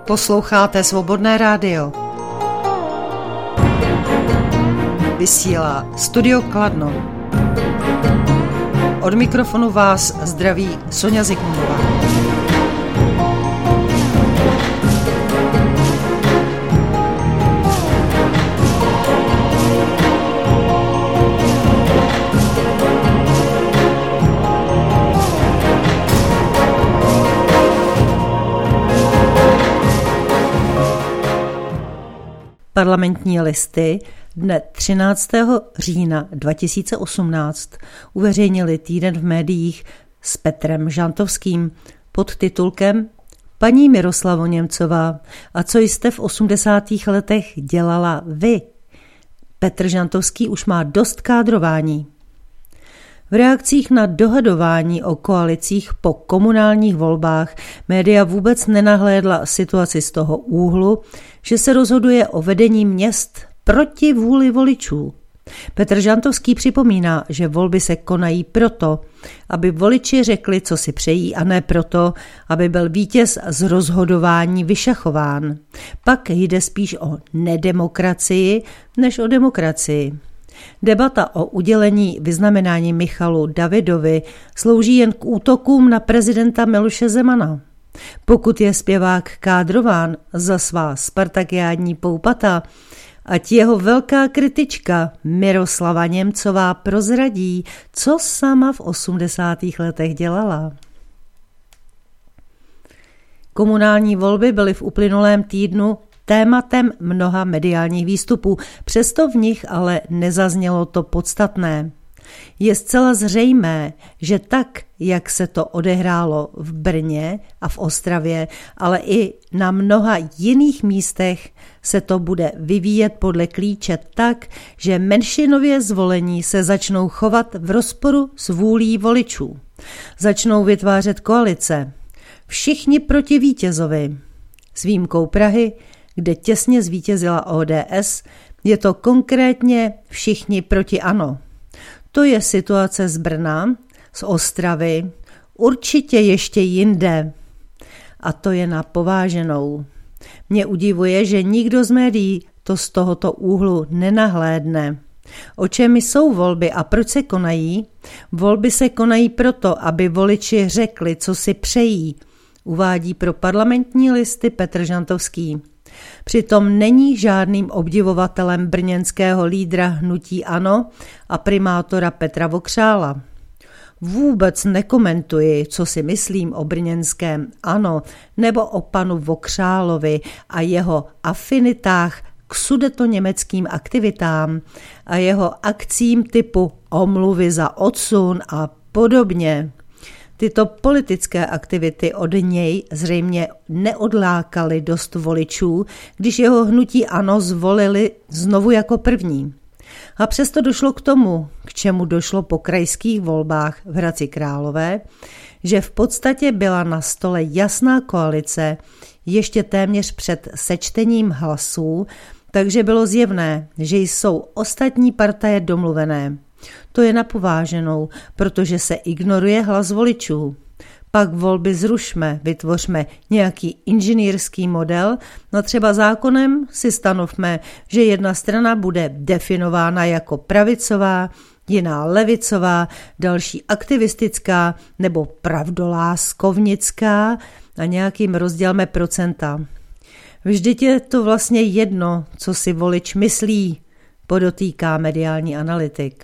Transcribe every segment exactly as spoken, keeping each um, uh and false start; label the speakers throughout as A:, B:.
A: Posloucháte Svobodné rádio. Vysílá Studio Kladno. Od mikrofonu vás zdraví Sonja Zikmundová. Parlamentní listy dne třináctého října dva tisíce osmnáct uveřejnili týden v médiích s Petrem Žantovským pod titulkem Paní Miroslavo Němcová, a co jste v osmdesátých letech dělala vy? Petr Žantovský už má dost kádrování. V reakcích na dohadování o koalicích po komunálních volbách média vůbec nenahlédla situaci z toho úhlu, že se rozhoduje o vedení měst proti vůli voličů. Petr Žantovský připomíná, že volby se konají proto, aby voliči řekli, co si přejí, a ne proto, aby byl vítěz z rozhodování vyšachován. Pak jde spíš o nedemokracii než o demokracii. Debata o udělení vyznamenání Michalu Davidovi slouží jen k útokům na prezidenta Miloše Zemana. Pokud je zpěvák kádrován za svá spartakiádní poupata, ať jeho velká kritička Miroslava Němcová prozradí, co sama v osmdesátých letech dělala. Komunální volby byly v uplynulém týdnu tématem mnoha mediálních výstupů, přesto v nich ale nezaznělo to podstatné. Je zcela zřejmé, že tak, jak se to odehrálo v Brně a v Ostravě, ale i na mnoha jiných místech, se to bude vyvíjet podle klíče tak, že menšinově zvolení se začnou chovat v rozporu s vůlí voličů. Začnou vytvářet koalice. Všichni proti vítězovi. S výjimkou Prahy, kde těsně zvítězila O D S, je to konkrétně všichni proti ANO. To je situace z Brna, z Ostravy, určitě ještě jinde. A to je na pováženou. Mě udivuje, že nikdo z médií to z tohoto úhlu nenahlédne. O čem jsou volby a proč se konají? Volby se konají proto, aby voliči řekli, co si přejí, uvádí pro Parlamentní listy Petr Žantovský. Přitom není žádným obdivovatelem brněnského lídra hnutí ANO a primátora Petra Vokřála. Vůbec nekomentuji, co si myslím o brněnském ANO nebo o panu Vokřálovi a jeho afinitách k sudetoněmeckým aktivitám a jeho akcím typu omluvy za odsun a podobně. Tyto politické aktivity od něj zřejmě neodlákaly dost voličů, když jeho hnutí ANO zvolili znovu jako první. A přesto došlo k tomu, k čemu došlo po krajských volbách v Hradci Králové, že v podstatě byla na stole jasná koalice ještě téměř před sečtením hlasů, takže bylo zjevné, že jsou ostatní partaje domluvené. To je na pováženou, protože se ignoruje hlas voličů. Pak volby zrušme, vytvořme nějaký inženýrský model, no třeba zákonem si stanovme, že jedna strana bude definována jako pravicová, jiná levicová, další aktivistická nebo pravdoláskovnická a nějakým rozdělme procenta. Vždyť je to vlastně jedno, co si volič myslí, podotýká mediální analytik.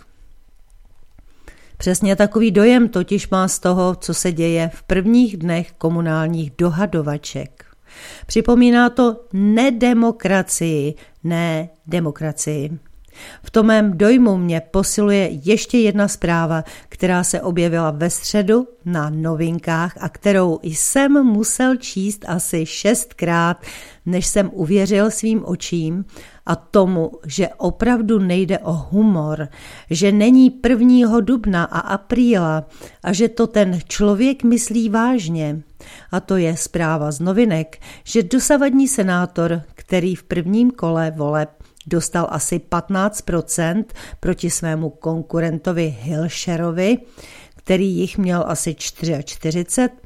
A: Přesně takový dojem totiž má z toho, co se děje v prvních dnech komunálních dohadovaček. Připomíná to nedemokracii, ne demokracii. V tom mém dojmu mě posiluje ještě jedna zpráva, která se objevila ve středu na Novinkách a kterou jsem musel číst asi šestkrát, než jsem uvěřil svým očím a tomu, že opravdu nejde o humor, že není prvního dubna a apríla a že to ten člověk myslí vážně. A to je zpráva z Novinek, že dosavadní senátor, který v prvním kole voleb dostal asi patnáct procent proti svému konkurentovi Hilšerovi, který jich měl asi čtyřicet,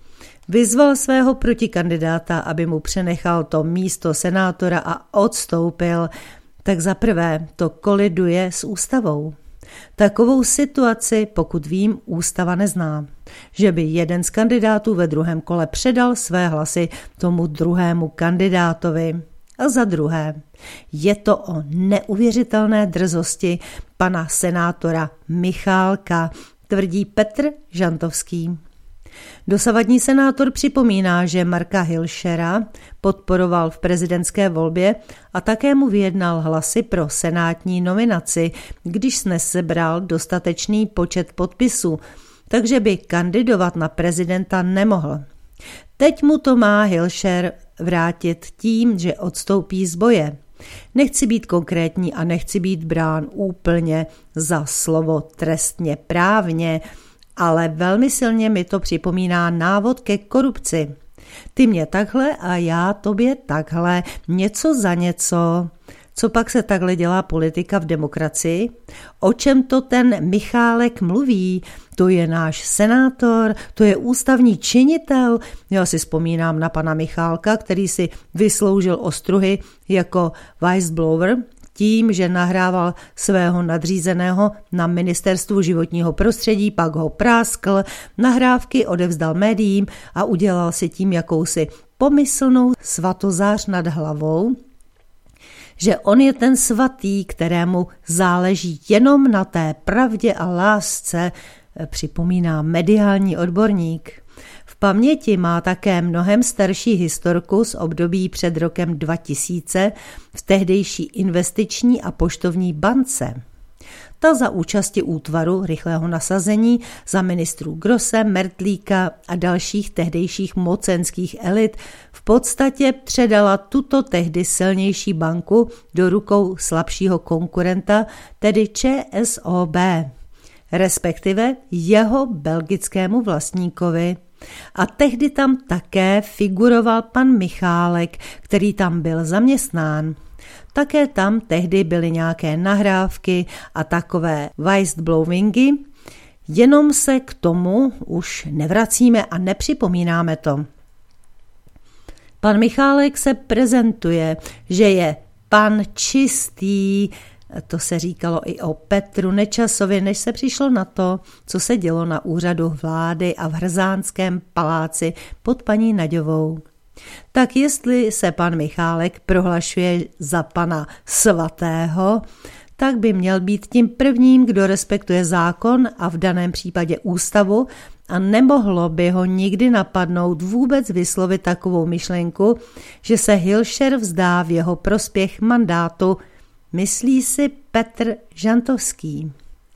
A: Vyzval svého protikandidáta, aby mu přenechal to místo senátora a odstoupil. Tak za prvé to koliduje s ústavou. Takovou situaci, pokud vím, ústava nezná, že by jeden z kandidátů ve druhém kole předal své hlasy tomu druhému kandidátovi. A za druhé, je to o neuvěřitelné drzosti pana senátora Michálka, tvrdí Petr Žantovský. Dosavadní senátor připomíná, že Marka Hilšera podporoval v prezidentské volbě a také mu vyjednal hlasy pro senátní nominaci, když nesebral dostatečný počet podpisů, takže by kandidovat na prezidenta nemohl. Teď mu to má Hilšer vrátit tím, že odstoupí z boje. Nechci být konkrétní a nechci být brán úplně za slovo trestně právně, ale velmi silně mi to připomíná návod ke korupci. Ty mě takhle a já tobě takhle, něco za něco. Co pak se takhle dělá politika v demokracii? O čem to ten Michálek mluví? To je náš senátor, to je ústavní činitel. Já si vzpomínám na pana Michálka, který si vysloužil ostruhy jako whistleblower tím, že nahrával svého nadřízeného na ministerstvu životního prostředí, pak ho práskl, nahrávky odevzdal médiím a udělal si tím jakousi pomyslnou svatozář nad hlavou, že on je ten svatý, kterému záleží jenom na té pravdě a lásce, připomíná mediální odborník. V paměti má také mnohem starší historku z období před rokem dva tisíce v tehdejší investiční a poštovní bance. Ta za účasti útvaru rychlého nasazení za ministrů Grosse, Mertlíka a dalších tehdejších mocenských elit v podstatě předala tuto tehdy silnější banku do rukou slabšího konkurenta, tedy ČSOB, respektive jeho belgickému vlastníkovi. A tehdy tam také figuroval pan Michálek, který tam byl zaměstnán. Také tam tehdy byly nějaké nahrávky a takové whistleblowingy, jenom se k tomu už nevracíme a nepřipomínáme to. Pan Michálek se prezentuje, že je pan čistý, to se říkalo i o Petru Nečasovi, než se přišlo na to, co se dělo na úřadu vlády a v Hrzánském paláci pod paní Naďovou. Tak jestli se pan Michálek prohlašuje za pana svatého, tak by měl být tím prvním, kdo respektuje zákon a v daném případě ústavu a nemohlo by ho nikdy napadnout vůbec vyslovit takovou myšlenku, že se Hilšer vzdá v jeho prospěch mandátu, myslí si Petr Žantovský.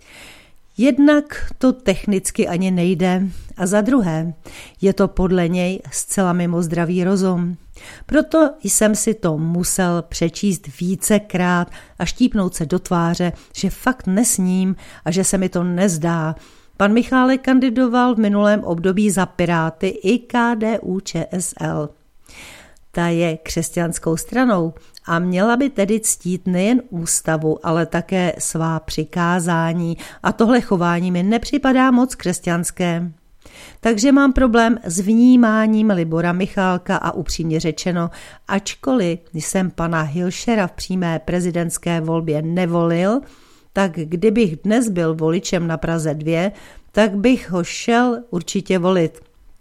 A: Jednak to technicky ani nejde a za druhé je to podle něj zcela mimo zdravý rozum. Proto jsem si to musel přečíst vícekrát a štípnout se do tváře, že fakt nesním a že se mi to nezdá. Pan Michálek kandidoval v minulém období za Piráty i K D U Č S L. Ta je křesťanskou stranou a měla by tedy ctít nejen ústavu, ale také svá přikázání a tohle chování mi nepřipadá moc křesťanské. Takže mám problém s vnímáním Libora Michálka a upřímně řečeno, ačkoliv jsem pana Hilšera v přímé prezidentské volbě nevolil, tak kdybych dnes byl voličem na Praze dva, tak bych ho šel určitě volit.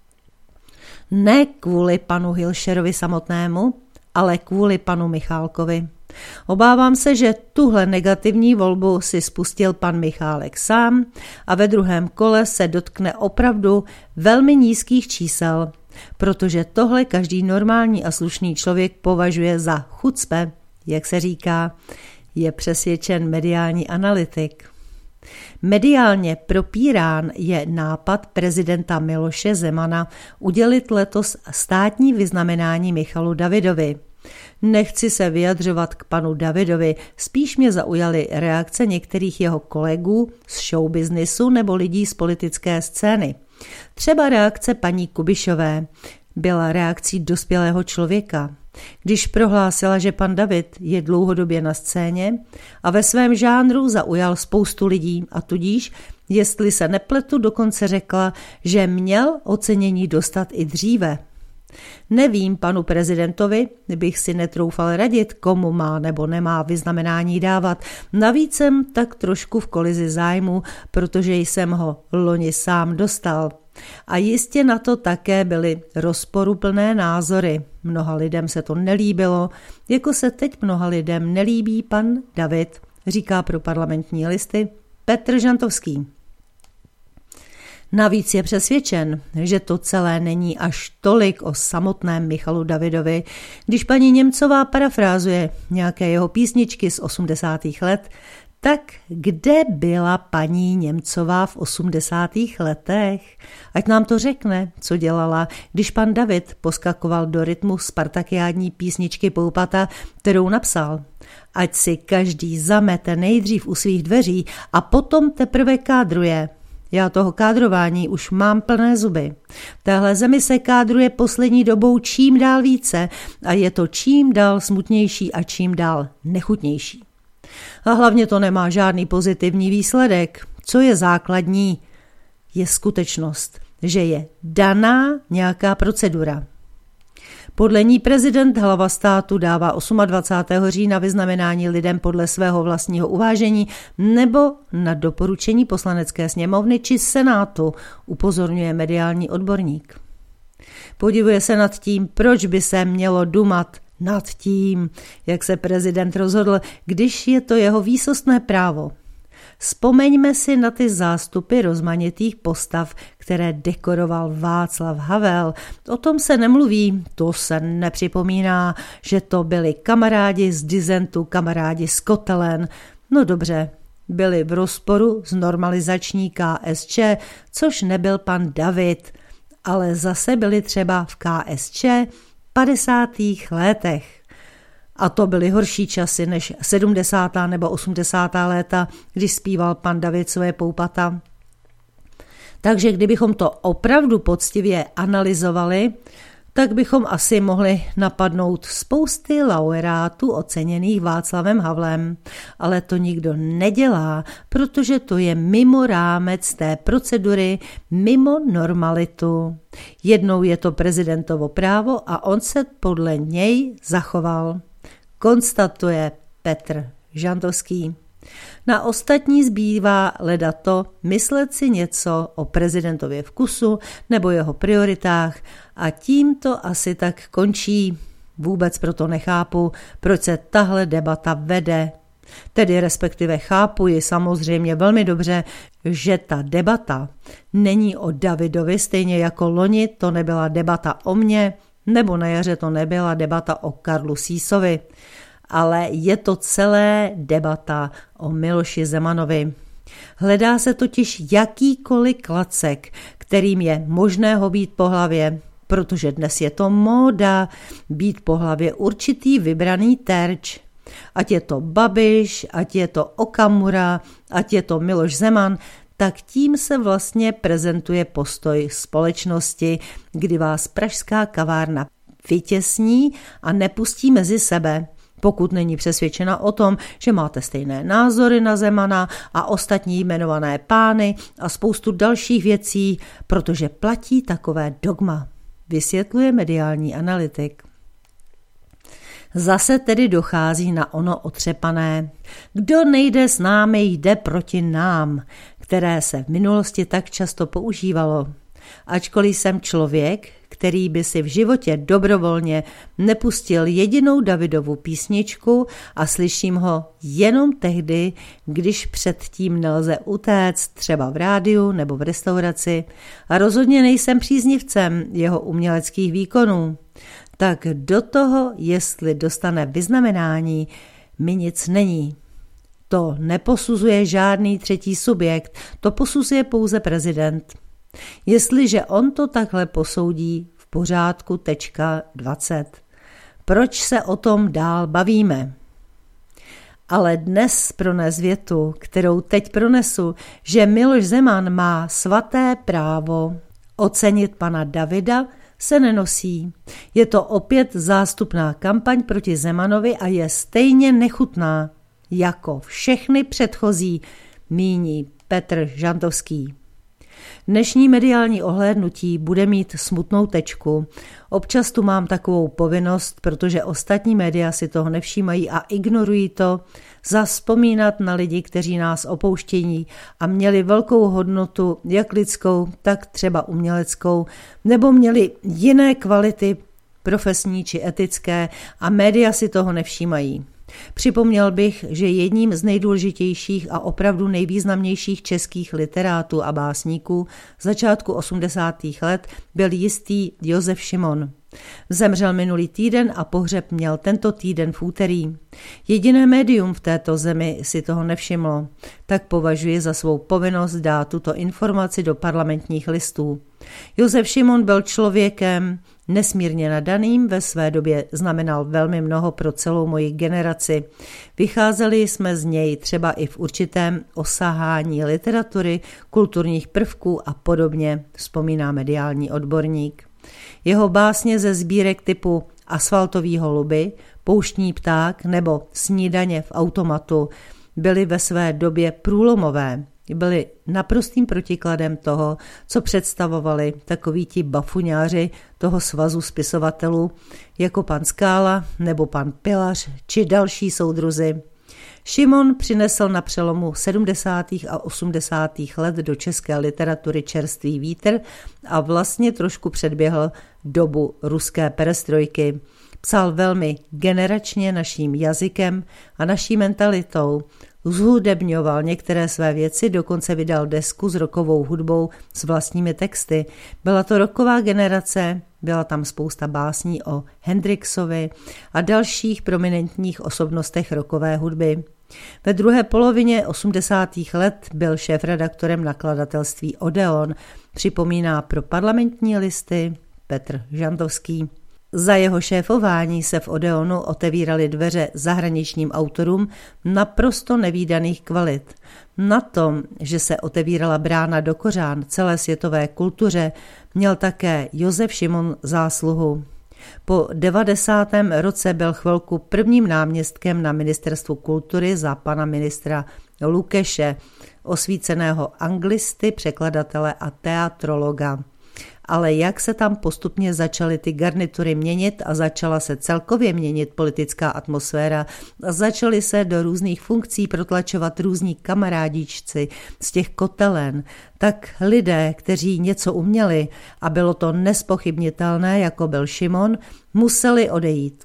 A: Ne kvůli panu Hilšerovi samotnému, ale kvůli panu Michálkovi. Obávám se, že tuhle negativní volbu si spustil pan Michálek sám a ve druhém kole se dotkne opravdu velmi nízkých čísel, protože tohle každý normální a slušný člověk považuje za chucpe, jak se říká, je přesvědčen mediální analytik. Mediálně propírán je nápad prezidenta Miloše Zemana udělit letos státní vyznamenání Michalu Davidovi. Nechci se vyjadřovat k panu Davidovi, spíš mě zaujaly reakce některých jeho kolegů z showbiznisu nebo lidí z politické scény. Třeba reakce paní Kubišové byla reakcí dospělého člověka, když prohlásila, že pan David je dlouhodobě na scéně a ve svém žánru zaujal spoustu lidí a tudíž Jestli se nepletu, dokonce řekla, že měl ocenění dostat i dříve. Nevím, panu prezidentovi bych si netroufal radit, komu má nebo nemá vyznamenání dávat. Navíc jsem tak trošku v kolizi zájmu, protože jsem ho loni sám dostal. A jistě na to také byly rozporuplné názory. Mnoha lidem se to nelíbilo, jako se teď mnoha lidem nelíbí pan David, říká pro Parlamentní listy Petr Žantovský. Navíc je přesvědčen, že to celé není až tolik o samotném Michalu Davidovi. Když paní Němcová parafrázuje nějaké jeho písničky z osmdesátých let, tak kde byla paní Němcová v osmdesátých letech? Ať nám to řekne, co dělala, když pan David poskakoval do rytmu spartakiádní písničky Poupata, kterou napsal. Ať si každý zamete nejdřív u svých dveří a potom teprve kádruje. Já toho kádrování už mám plné zuby. V téhle zemi se kádruje poslední dobou čím dál více a je to čím dál smutnější a čím dál nechutnější. A hlavně to nemá žádný pozitivní výsledek. Co je základní? Je skutečnost, že je daná nějaká procedura. Podle ní prezident hlava státu dává dvacátého osmého října vyznamenání lidem podle svého vlastního uvážení nebo na doporučení poslanecké sněmovny či senátu, upozorňuje mediální odborník. Podivuje se nad tím, proč by se mělo dumat nad tím, jak se prezident rozhodl, když je to jeho výsostné právo. Vzpomeňme si na ty zástupy rozmanitých postav, které dekoroval Václav Havel. O tom se nemluví, to se nepřipomíná, že to byli kamarádi z disentu, kamarádi z kotelen. No dobře, byli v rozporu s normalizační K S Č, což nebyl pan David, ale zase byli třeba v K S Č padesátých letech. A to byly horší časy než sedmdesátá nebo osmdesátá léta, když zpíval pan David své Poupata. Takže kdybychom to opravdu poctivě analyzovali, tak bychom asi mohli napadnout spousty laureátů oceněných Václavem Havlem. Ale to nikdo nedělá, protože to je mimo rámec té procedury, mimo normalitu. Jednou je to prezidentovo právo a on se podle něj zachoval. Konstatuje Petr Žantovský. Na ostatní zbývá leda to myslet si něco o prezidentově vkusu nebo jeho prioritách a tím to asi tak končí. Vůbec proto nechápu, proč se tahle debata vede. Tedy respektive chápu ji samozřejmě velmi dobře, že ta debata není o Davidovi, stejně jako loni to nebyla debata o mně, nebo na jaře to nebyla debata o Karlu Sýsovi, ale je to celé debata o Miloši Zemanovi. Hledá se totiž jakýkoliv klacek, kterým je možné ho být po hlavě, protože dnes je to móda být po hlavě určitý vybraný terč. Ať je to Babiš, ať je to Okamura, ať je to Miloš Zeman, tak tím se vlastně prezentuje postoj společnosti, kdy vás pražská kavárna vytěsní a nepustí mezi sebe, pokud není přesvědčena o tom, že máte stejné názory na Zemana a ostatní jmenované pány a spoustu dalších věcí, protože platí takové dogma, vysvětluje mediální analytik. Zase tedy dochází na ono otřepané. Kdo nejde s námi, jde proti nám, které se v minulosti tak často používalo. Ačkoliv jsem člověk, který by si v životě dobrovolně nepustil jedinou Davidovu písničku a slyším ho jenom tehdy, když předtím nelze utéct, třeba v rádiu nebo v restauraci, a rozhodně nejsem příznivcem jeho uměleckých výkonů, tak do toho, jestli dostane vyznamenání, mi nic není. To neposuzuje žádný třetí subjekt, to posuzuje pouze prezident. Jestliže on to takhle posoudí, v pořádku, tečka dvacet. Proč se o tom dál bavíme? Ale dnes prones větu, kterou teď pronesu, že Miloš Zeman má svaté právo ocenit pana Davida, se nenosí. Je to opět zástupná kampaň proti Zemanovi a je stejně nechutná jako všechny předchozí, míní Petr Žantovský. Dnešní mediální ohlédnutí bude mít smutnou tečku. Občas tu mám takovou povinnost, protože ostatní média si toho nevšímají a ignorují to, zavzpomínat na lidi, kteří nás opouštějí a měli velkou hodnotu, jak lidskou, tak třeba uměleckou, nebo měli jiné kvality profesní či etické a média si toho nevšímají. Připomněl bych, že jedním z nejdůležitějších a opravdu nejvýznamnějších českých literátů a básníků začátku osmdesátých let byl jistý Josef Šimon. Zemřel minulý týden a pohřeb měl tento týden v úterý. Jediné médium v této zemi si toho nevšimlo, tak považuji za svou povinnost dát tuto informaci do parlamentních listů. Josef Šimon byl člověkem nesmírně nadaným, ve své době znamenal velmi mnoho pro celou moji generaci. Vycházeli jsme z něj třeba i v určitém osahání literatury, kulturních prvků a podobně, vzpomíná mediální odborník. Jeho básně ze sbírek typu Asfaltový holuby, Pouštní pták nebo Snídaně v automatu byly ve své době průlomové. Byly naprostým protikladem toho, co představovali takoví ti bafuňáři toho svazu spisovatelů, jako pan Skála nebo pan Pilař či další soudruzi. Šimon přinesl na přelomu sedmdesátých a osmdesátých let do české literatury čerstvý vítr a vlastně trošku předběhl dobu ruské perestrojky. Psal velmi generačně naším jazykem a naší mentalitou. Zhudebňoval některé své věci, dokonce vydal desku s rockovou hudbou s vlastními texty. Byla to rocková generace, byla tam spousta básní o Hendrixovi a dalších prominentních osobnostech rockové hudby. Ve druhé polovině osmdesátých let byl šéfredaktorem nakladatelství Odeon, připomíná pro parlamentní listy Petr Žantovský. Za jeho šéfování se v Odeonu otevíraly dveře zahraničním autorům naprosto nevídaných kvalit. Na tom, že se otevírala brána do kořán celé světové kultuře, měl také Josef Šimon zásluhu. Po devadesátém roce byl chvilku prvním náměstkem na ministerstvu kultury za pana ministra Lukeše, osvíceného anglisty, překladatele a teatrologa. Ale jak se tam postupně začaly ty garnitury měnit a začala se celkově měnit politická atmosféra a začaly se do různých funkcí protlačovat různí kamarádičci z těch kotelen, tak lidé, kteří něco uměli a bylo to nespochybnitelné, jako byl Šimon, museli odejít.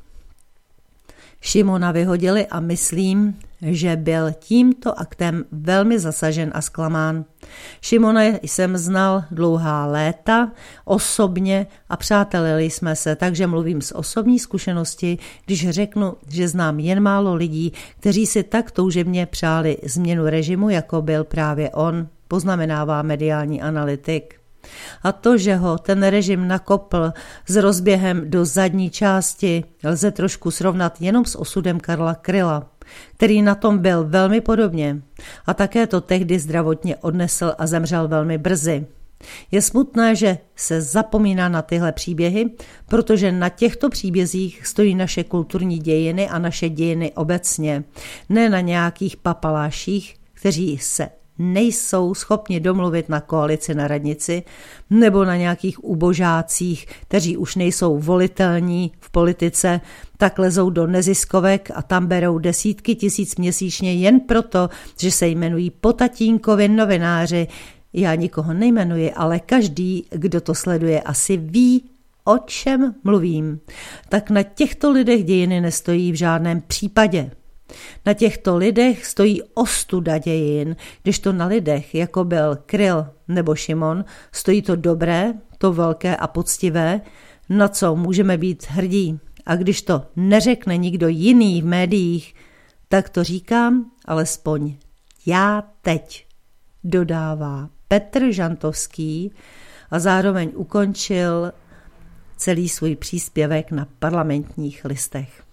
A: Šimona vyhodili a myslím, že byl tímto aktem velmi zasažen a zklamán. Šimona jsem znal dlouhá léta, osobně a přátelili jsme se, takže mluvím z osobní zkušenosti, když řeknu, že znám jen málo lidí, kteří si tak toužebně přáli změnu režimu, jako byl právě on, poznamenává mediální analytik. A to, že ho ten režim nakopl s rozběhem do zadní části, lze trošku srovnat jenom s osudem Karla Kryla, který na tom byl velmi podobně a také to tehdy zdravotně odnesl a zemřel velmi brzy. Je smutné, že se zapomíná na tyhle příběhy, protože na těchto příbězích stojí naše kulturní dějiny a naše dějiny obecně, ne na nějakých papaláších, kteří se nejsou schopni domluvit na koalici na radnici nebo na nějakých ubožácích, kteří už nejsou volitelní v politice, tak lezou do neziskovek a tam berou desítky tisíc měsíčně jen proto, že se jmenují po tatínkovi novináři. Já nikoho nejmenuji, ale každý, kdo to sleduje, asi ví, o čem mluvím. Tak na těchto lidech dějiny nestojí v žádném případě. Na těchto lidech stojí ostuda dějin, když to na lidech, jako byl Kryl nebo Šimon, stojí to dobré, to velké a poctivé, na co můžeme být hrdí. A když to neřekne nikdo jiný v médiích, tak to říkám alespoň já teď, dodává Petr Žantovský a zároveň ukončil celý svůj příspěvek na parlamentních listech.